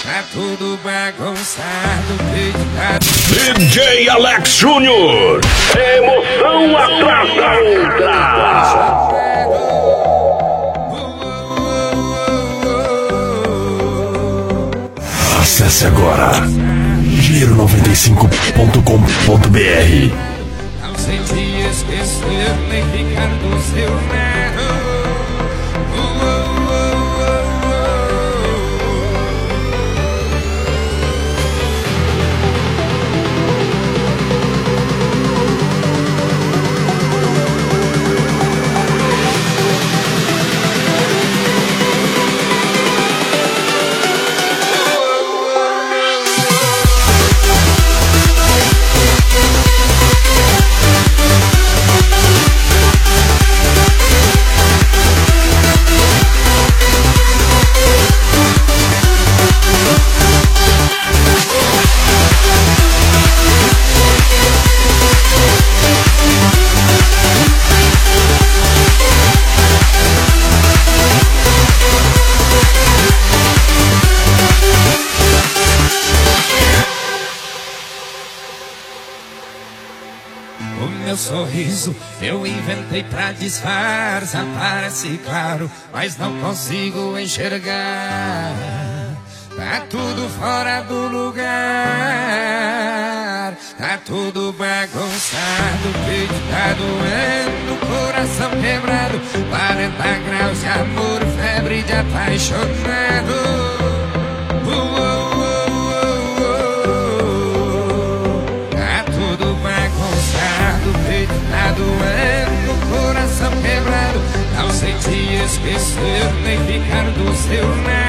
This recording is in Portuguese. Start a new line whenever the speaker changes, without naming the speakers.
tá tudo bagunçado, dedicado.
DJ Alex Júnior, emoção atrás da outra. Acesse agora giro95.com.br.
Não sei te esquecer, nem ficar do seu lado. O meu sorriso eu inventei pra disfarçar, parece claro, mas não consigo enxergar. Tá tudo fora do lugar, tá tudo bagunçado, peito tá doendo, coração quebrado, 40 graus de amor, febre de apaixonado. Tá doendo, coração quebrado, não sei te esquecer, nem ficar do seu lado.